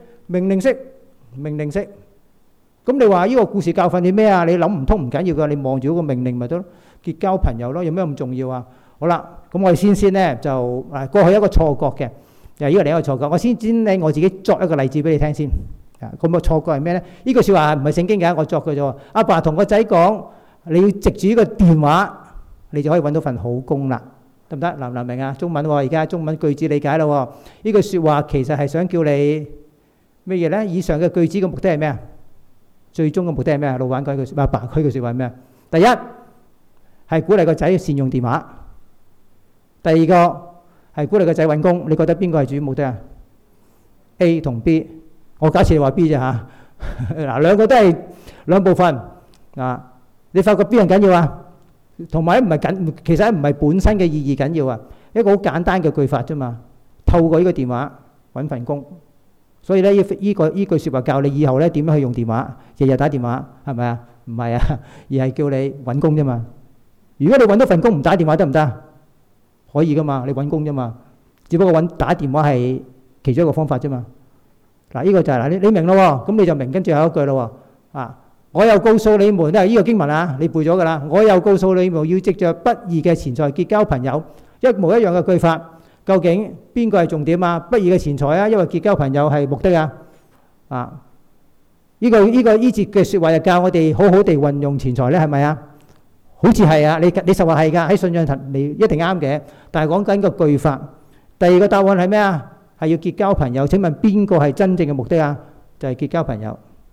咁你話呢個故事教訓你咩啊？你諗唔通唔緊要㗎，你望住嗰個命令咪得咯，結交朋友咯，有咩咁重要啊？好啦，咁我哋先咧就過去一個錯覺嘅。又呢個另一個錯覺，我先咧我自己作一個例子俾你聽先。咁個錯覺係咩咧？呢句説話唔係聖經嘅，我作嘅啫。阿爸同個仔講：你要藉住呢個電話，你就可以揾到份好工啦，得唔得？難唔明啊？中文喎，而家中文句子理解啦。呢句説話其實係想叫你咩嘢咧？以上嘅句子嘅目的係咩啊？最終嘅目的係咩啊？老闆講句説話，爸佢句説話係咩啊？第一係鼓勵個仔善用電話，第二個係鼓勵個仔揾工，你覺得邊個係主要目的啊 ？A 同 B， 我假設你話 B 啫嚇。嗱，兩個都係兩部分啊。你發覺邊樣緊要啊？同埋唔係緊，其實唔係本身嘅意義緊要啊。一個好簡單嘅句法啫嘛。透過呢個電話揾份工，所以咧呢句説話教你以後咧點樣去用電話，日日打電話係咪啊？唔係啊，而係叫你揾工啫嘛。如果你揾到份工唔打電話得唔得？可以噶嘛，你揾工啫嘛，只不過打電話係其中一個方法啫嘛。嗱，呢個就係嗱，你明咯喎，咁你就明跟住有一句咯喎。我又告訴你們，都係呢個經文啊，你背咗噶啦。我又告訴你們，要藉著不義嘅錢財結交朋友，一模一樣嘅句法。究竟邊個係重點啊？不義嘅錢財啊，因為結交朋友係目的啊。呢節嘅説話就教我哋好好地運用錢財咧，係咪啊？好似係啊，你實話係㗎，喺信仰層你一定啱嘅。但係講緊個句法，第二個答案係咩啊？係要結交朋友。請問邊個係真正嘅目的啊？就係結交朋友。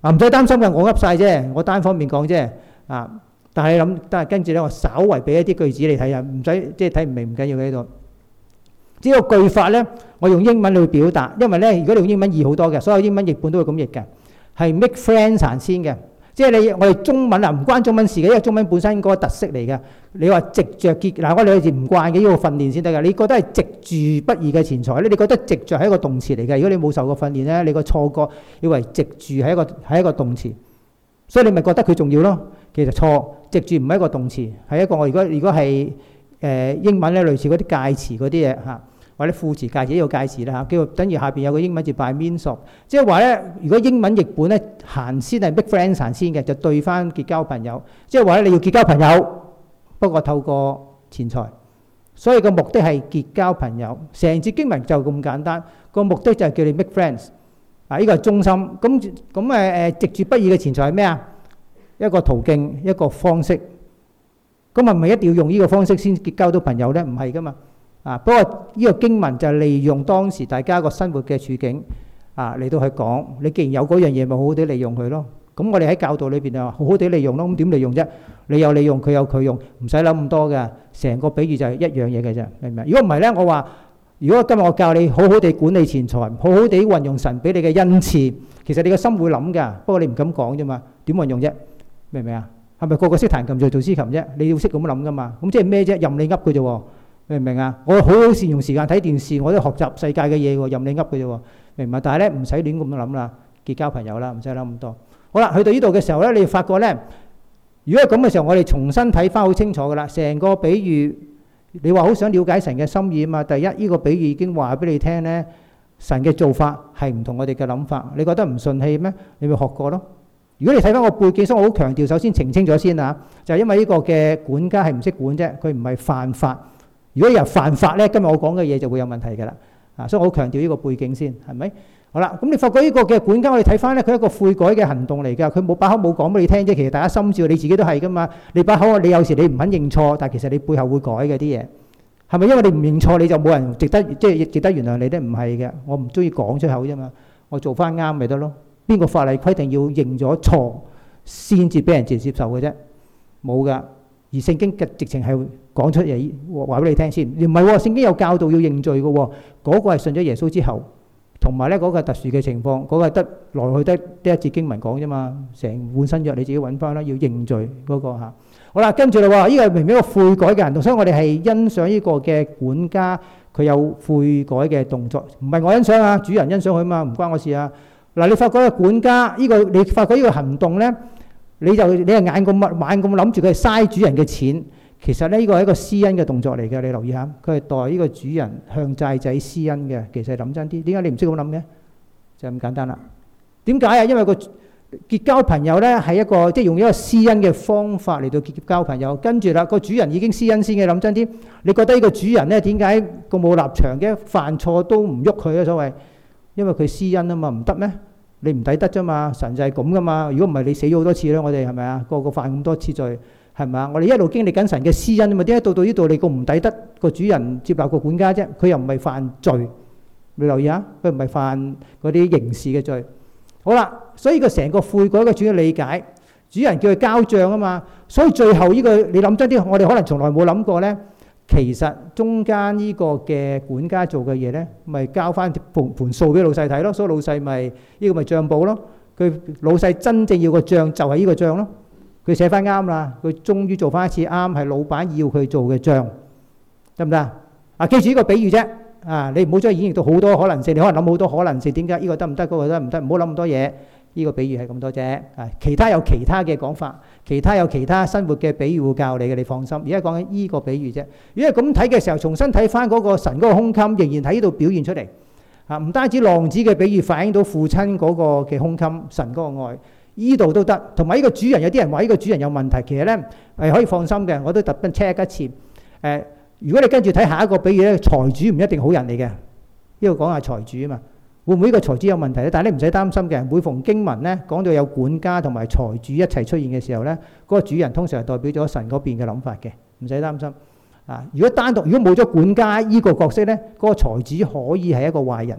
唔使擔心嘅，我噏晒啫，我單方面講啫。但係跟住咧，我稍為俾一啲句子你睇下，唔使即係睇唔明唔緊要嘅呢度。呢個句法咧，我用英文去表達，因為咧，如果你用英文易好多嘅，所有英文譯本都會咁譯嘅，係 make friends 行先嘅。即係我哋中文唔關中文事嘅，因為中文本身嗰個特色嚟嘅。你話藉著結我哋好似唔慣嘅，要訓練先得㗎。你覺得係藉住不義嘅錢財咧？你覺得藉著係一個動詞嚟嘅。如果你冇受過訓練咧，你個錯覺以為藉住係一個動詞，所以你咪覺得佢重要咯。其實錯，藉住唔係一個動詞，係一個我如果係英文咧，類似嗰啲介詞嗰啲嘢嚇。或者副詞介詞呢個介詞啦嚇，叫做等於下邊有個英文字 by means of，即係話咧，如果英文譯本咧行先係 make friends 行先嘅，就對翻結交朋友，即係話咧你要結交朋友，不過透過錢財，所以個目的係結交朋友。成節經文就咁簡單，個目的就係叫你 make friends，呢個係中心。咁藉住不義嘅錢財係咩啊？一個途徑，一個方式。咁係咪一定要用呢個方式先結交到朋友咧？唔係噶嘛。不過呢個經文就係利用當時大家個生活嘅處境嚟到去講，你既然有嗰樣嘢，咪好好地利用佢咯。咁我哋喺教導裏邊就好好地利用咯。咁點利用啫？你有利用，佢有佢用，唔使諗咁多嘅。成個比喻就係一樣嘢嘅啫，明唔明？如果唔係咧，我話如果今日我教你好好地管理錢財，好好地運用神俾你嘅恩賜，其實你個心會諗㗎，不過你唔敢講啫嘛。點運用啫？明唔明啊？係咪個個識彈琴就做司琴啫？你要識咁諗㗎嘛。咁即係咩啫？任你噏嘅啫喎。明唔明啊？我好好善用時間睇電視，我都學習世界嘅嘢喎，任你噏嘅啫喎，明唔明？但係咧唔使亂咁諗啦，結交朋友啦，唔使諗咁多。好啦，去到呢度嘅時候咧，你就發覺咧，如果係咁嘅時候，我哋重新睇翻好清楚噶啦。成個比喻，你話好想了解神嘅心意啊嘛。第一，呢個比喻已經話俾你聽咧，神嘅做法係唔同我哋嘅諗法。你覺得唔順氣咩？你咪學過咯。如果你睇翻個背景，所以我好強調，首先澄清咗先啊，就係因為呢個嘅管家係唔識管啫，佢唔係犯法。如果由犯法咧，今日我講嘅嘢就會有問題㗎啦。所以我好強調呢個背景先，係咪？好啦，咁你發覺呢個嘅管家，我哋睇翻咧，佢係一個悔改嘅行動嚟㗎。佢冇把口冇講俾你聽啫，其實大家心照，你自己都係㗎嘛。你把口，你有時你唔肯認錯，但係其實你背後會改嘅啲嘢，係咪？因為你唔認錯，你就冇人值得原諒你咧？唔係嘅，我唔中意講出口啫嘛。我做翻啱咪得咯。邊個法例規定要認咗錯先至俾人接受嘅啫？冇㗎。而聖經嘅直情係講出嘢話俾你聽先，唔係喎。聖經有教導要認罪嘅喎，嗰個係信咗耶穌之後，同埋咧嗰個係特殊嘅情況，嗰個係得來去得一節經文講啫嘛。成本新約你自己揾翻啦，要認罪嗰個嚇。好啦，跟住啦喎，呢個係明明一個悔改嘅行動，所以我哋係欣賞呢個嘅管家，佢有悔改嘅動作，唔係我欣賞啊，主人欣賞佢嘛，唔關我事啊。嗱，你發覺個管家呢個，你發覺呢個行動咧？你係眼咁諗住佢係嘥主人嘅錢，其實咧呢個係一個施恩嘅動作嚟嘅，你留意下，佢係代呢個主人向債仔施恩嘅。其實諗真啲，點解你唔識咁諗嘅？就咁簡單啦。點解啊？因為個結交朋友咧係一個即係用一個施恩嘅方法嚟到結交朋友。跟住啦，個主人已經施恩先嘅，諗真啲，你覺得呢個主人咧點解咁冇立場嘅？犯錯都唔喐佢啊？所謂，因為佢施恩啊嘛，唔得咩？你唔抵得啫嘛，神就係咁噶嘛。如果唔係你死咗好多次咧，我哋係咪啊？個個犯咁多次罪，係咪啊？我哋一路經歷緊神嘅施恩啊嘛。點解到呢度你個唔抵得個主人接納個管家啫？佢又唔係犯罪，你留意下，佢唔係犯嗰啲刑事嘅罪。好啦，所以個成個悔改嘅主要理解，主人叫佢交帳啊嘛。所以最後呢個你諗真啲，我哋可能從來冇諗過咧。其實中間呢個嘅管家做嘅嘢咧，咪交翻盤數俾老細睇咯。所以老細咪呢個咪帳簿咯。佢老細真正要個帳就係呢個帳咯。佢寫翻啱啦，佢終於做翻一次啱，係老闆要佢做嘅帳，得唔得啊？記住呢個比喻啫。你唔好將演繹到好多可能性，你可能諗好多可能性，點解呢個得唔得，嗰個得唔得？唔好諗咁多嘢。呢個比喻係咁多啫。其他有其他嘅講法，其他有其他生活嘅比喻會教你嘅，你放心。而家講緊呢個比喻啫。如果係咁睇嘅時候，重新睇翻嗰個神嗰個胸襟，仍然喺呢度表現出嚟。唔單止浪子嘅比喻反映到父親嗰個嘅胸襟，神嗰個愛，呢度都得。同埋呢個主人，有啲人話呢個主人有問題，其實咧係可以放心嘅。我都特登 check 一次。如果你跟住睇下一個比喻咧，財主唔一定好人嚟嘅。呢度講下財主啊嘛。會唔會呢個財主有問題咧？但係你唔使擔心嘅。每逢經文咧講到有管家同埋財主一齊出現嘅時候咧，嗰個主人通常係代表咗神嗰邊嘅諗法嘅，唔使擔心。如果冇咗管家呢個角色咧，嗰個財主可以係一個壞人，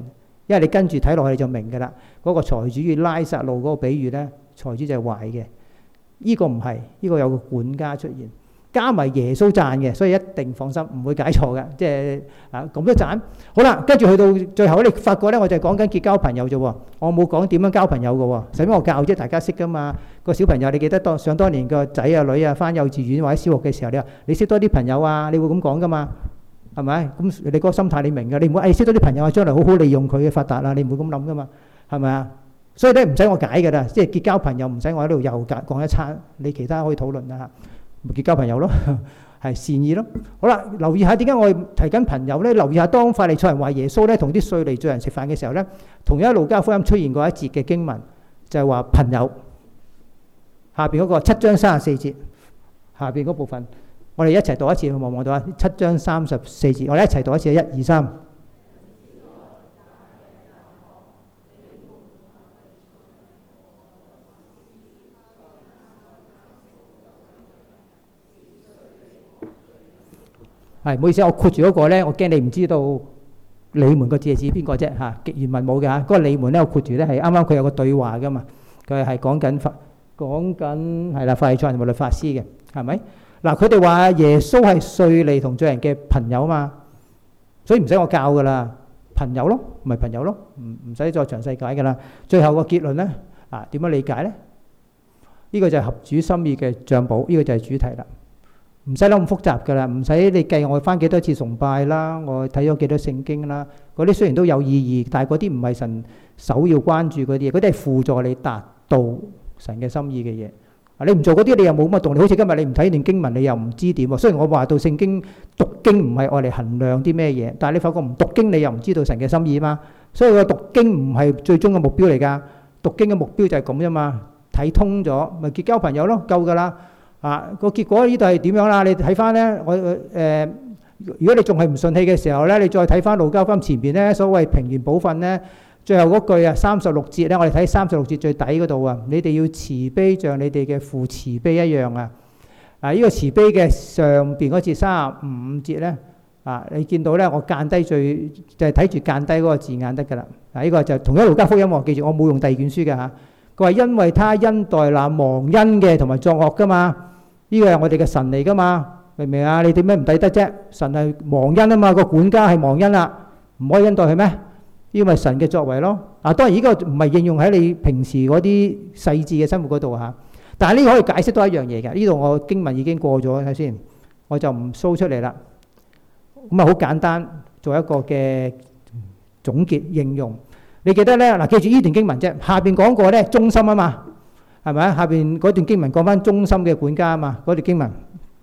因為你跟住睇落去你就明㗎啦。嗰個財主與拉撒路嗰個比喻咧，財主就係壞嘅，呢個唔係，呢個有個管家出現，加埋耶穌讚嘅，所以一定放心，唔會解錯嘅，即係咁多讚。好啦，跟住去到最後，你發覺咧，我就係講緊結交朋友啫喎，我冇講點樣交朋友嘅喎，使乜我教啫？大家識噶嘛？個小朋友你記得想當年個仔啊女啊返幼稚園或者小學嘅時候，你話你識多啲朋友啊，你會咁講噶嘛？係咪？咁你嗰個心態你明㗎，你唔會識多啲朋友啊，將來好好利用佢嘅發達啊，你唔會咁諗噶嘛？係咪啊？所以咧唔使我解㗎啦，即係結交朋友唔使我喺度又講一餐，你其他可以討論啦嚇，咪結交朋友咯，係善意咯。好啦，留意下點解我提緊朋友咧？留意下當法利賽人話耶穌咧同啲稅吏罪人食飯嘅時候咧，同樣喺路加福音出現過一節嘅經文，就係話朋友下邊嗰個7章34節下邊嗰部分，我哋一齊讀一次，望到啊？7章34節，我哋一齊讀一次，1、2、3。係，唔好意思，我括住嗰個咧，我驚你唔知道你們個字係指邊個啫嚇？原文冇嘅嚇，嗰個你們咧我括住咧係啱啱佢有個對話噶嘛，佢係講緊係啦法利賽人同埋律法師嘅，係咪？嗱，佢哋話耶穌係稅吏同罪人嘅朋友嘛，所以唔使我教噶啦，朋友咯，咪朋友咯，唔使再詳細解噶啦。最後個結論咧點樣理解咧？呢個就係合主心意嘅帳簿，呢個就係主題啦。唔使諗咁複雜㗎啦，唔使你計我返幾多次崇拜啦，我睇咗幾多聖經啦，嗰啲雖然都有意義，但係嗰啲唔係神首要關注嗰啲嘢，嗰啲係輔助你達到神嘅心意嘅嘢。你唔做嗰啲，你又冇乜動力。好似今日你唔睇段經文，你又唔知點喎。雖然我話到聖經讀經唔係愛嚟衡量啲咩嘢，但係你發覺唔讀經，你又唔知道神嘅心意嘛。所以個讀經唔係最終嘅目標嚟㗎，讀經嘅目標就係咁啫嘛。睇通咗咪結交朋友咯，夠㗎啦。個結果呢度係點樣啦？你睇翻咧，如果你仲係唔順氣嘅時候咧，你再睇翻路加福音前邊咧，所謂平原寶訓咧，最後嗰句啊36節咧，我哋睇36節最底嗰度啊，你哋要慈悲像你哋嘅父慈悲一樣啊！呢個慈悲嘅上邊嗰節35節咧，你見到咧，我間低就係睇住間低嗰個字眼得㗎啦。呢個就同一路加福音喎，記住我冇用第二卷書嘅嚇。佢話因為他恩待那忘恩嘅同埋作惡㗎嘛。呢個係我哋嘅神嚟噶嘛，明唔明啊？你點解唔抵得啫？神係忘恩啊嘛，個管家係忘恩啦，唔可以恩待佢咩？呢個咪神嘅作為咯。當然呢個唔係應用喺你平時嗰啲細緻嘅生活嗰度嚇，但係呢個可以解釋多一樣嘢嘅。呢度我經文已經過咗，睇先，我就唔 show 出嚟啦。咁啊好簡單，做一個嘅總結應用。你記得咧嗱，記住呢段經文啫，下邊講過咧忠心啊嘛。係咪啊？下邊嗰段經文講翻忠心嘅管家啊嘛，嗰段經文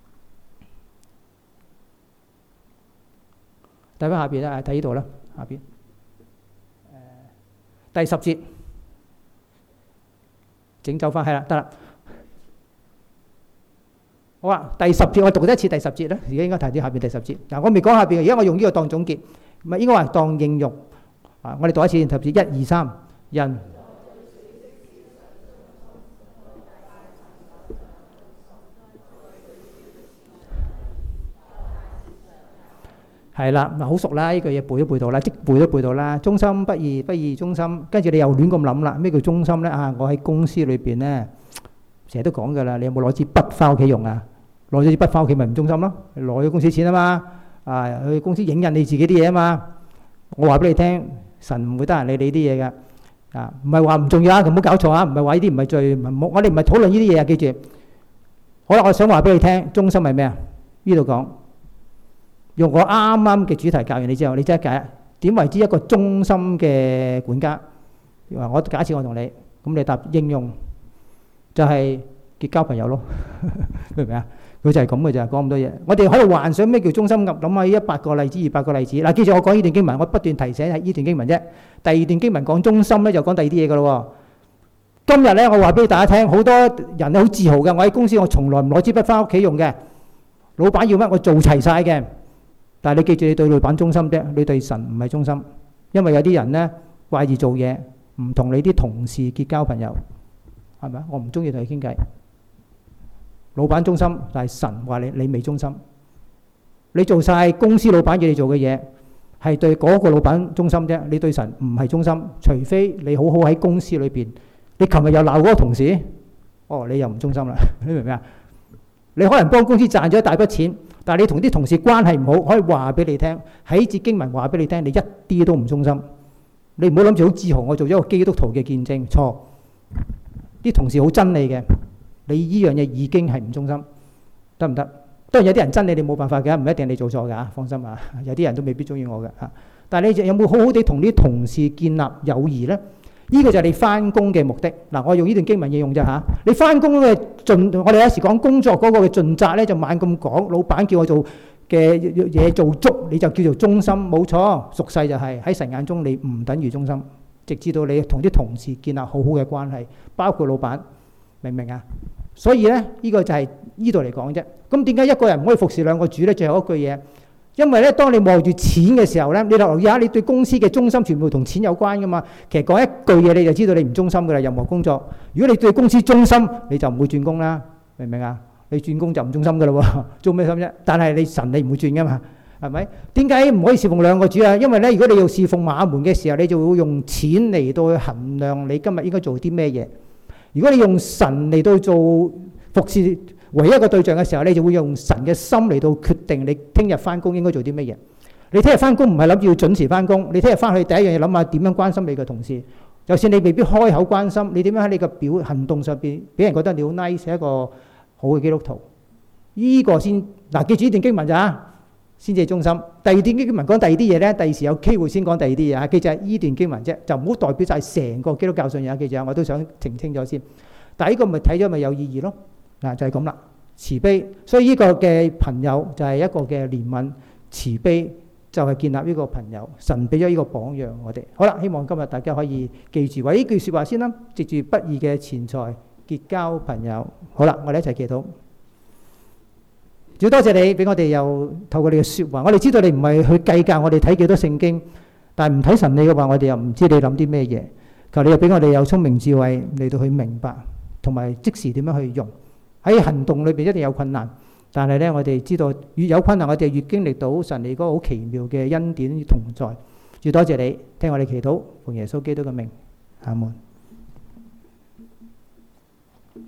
睇翻下邊啦，睇呢度啦，下邊第10節整走翻係啦，得啦。好啊，第10節我讀一次第10節啦，而家應該睇啲下邊第10節。嗱，我未講下邊，而家我用呢個當總結，唔係應該話當應用。我哋讀一次10節，1、2、3，人。係啦，好熟啦，呢句嘢背都背到啦，即背都背到啦。忠心不義，不義忠心，跟住你又亂咁諗啦。咩叫忠心咧？我喺公司裏邊咧，成日都講噶啦。你有冇攞支筆翻屋企用啊？攞咗支筆翻屋企咪唔忠心咯？攞咗公司錢啊嘛，去公司影印你自己啲嘢啊嘛。我話俾你聽，神唔會得閒理你啲嘢噶，唔係話唔重要啊，唔好搞錯啊，唔係話呢啲唔係罪，我哋唔係討論呢啲嘢啊，記住。好啦，我想話俾你聽，忠心係咩啊？呢度講。用我啱啱嘅主題教完你之後，你即刻解點為之一個忠心嘅管家？我假設我同你，咁你答應用就係結交朋友咯，明唔明啊？佢就係咁嘅咋，講咁多嘢。我哋喺度幻想咩叫忠心，諗下100個例子、200個例子。嗱，記住我講呢段經文，我不斷提醒係呢段經文啫。第二段經文講忠心咧，就講第二啲嘢噶咯。今日咧，我話俾大家聽，好多人好自豪嘅。我喺公司，我從來唔攞支筆翻屋企用嘅。老闆要乜，我做齊晒嘅。但係你記住，你對老闆忠心啫，你對神唔係忠心，因為有啲人咧掛住做嘢，唔同你啲同事結交朋友，係咪啊？我唔中意同佢傾偈。老闆忠心，但係神話你未忠心。你做晒公司老闆要你做嘅嘢， 係對嗰個老闆忠心啫，你對神唔係忠心，除非你好好喺公司裏邊，你琴日又鬧嗰個同事，你又唔忠心啦，你明唔明啊？你可能幫公司賺咗一大筆錢，但係你同啲同事關係唔好，可以話俾你聽，喺節經文話俾你聽，你一啲都唔忠心。你唔好諗住好自豪，我做咗一個基督徒嘅見證，錯。啲同事好憎你嘅，你依樣嘢已經係唔忠心，得唔得？當然有啲人憎你，你冇辦法嘅，唔一定你做錯㗎，放心啊。有啲人都未必中意我嘅嚇。但係你有冇好好地同啲同事建立友誼呢？呢個就係你翻工嘅目的。嗱，我用呢段經文應用啫嚇。你翻工嘅我哋有時講工作嗰個嘅盡責咧，就猛咁講。老闆叫我做嘅嘢做足，你就叫做忠心，冇錯。俗世就係喺神眼中，你唔等於忠心，直至到你同啲同事建立好好嘅關係，包括老闆，明唔明啊？所以咧，呢個就係呢度嚟講啫。咁點解一個人唔可以服侍兩個主咧？最後一句嘢，因為咧，當你望住錢嘅時候咧，你留意下，你對公司嘅忠心全部同錢有關噶嘛。其實講一句嘢你就知道你唔忠心噶啦，任何工作。如果你對公司忠心，你就唔會轉工啦，明唔明啊？你轉工就唔忠心噶啦喎，做咩心啫？但係你神你唔會轉噶嘛，係咪？點解唔可以侍奉兩個主啊？因為咧，如果你要侍奉馬門嘅時候，你就會用錢嚟到去衡量你今日應該做啲咩嘢。如果你用神嚟到做服侍唯一一個對象嘅時候，你就會用神嘅心嚟到決定你聽日翻工應該做啲乜嘢。你聽日翻工唔係諗住要準時翻工，你聽日翻去第一樣嘢諗下點樣關心你嘅同事。就算你未必開口關心，你點樣喺你嘅行動上邊俾人覺得你好 nice，係一個好嘅基督徒。呢個先嗱，記住呢段經文咋，先至係忠心。第二段經文講第二啲嘢咧，第二時有機會先講第二啲嘢啊。記住係呢段經文啫，就唔好代表晒成個基督教信仰。記住啊，我都想澄清咗先。但係呢個咪睇咗咪有意義咯。嗱，就係咁啦，慈悲。所以呢個嘅朋友就係一個嘅憐憫，慈悲就係建立呢個朋友。神俾咗呢個榜樣我哋。好啦，希望今日大家可以記住為呢句説話先啦，藉住不義嘅錢財結交朋友。好啦，我哋一齊祈禱。主，多謝你俾我哋又透過你嘅説話，我哋知道你唔係去計較我哋睇幾多聖經，但係唔睇神你嘅話，我哋又唔知你諗啲咩嘢。求你又俾我哋有聰明智慧嚟到去明白，同埋即時點樣去用。喺行動裏邊一定有困難，但係咧我哋知道越有困難，我哋越經歷到神你嗰個好奇妙嘅恩典同在。主，多謝你聽我哋祈禱，奉耶穌基督嘅名，阿門。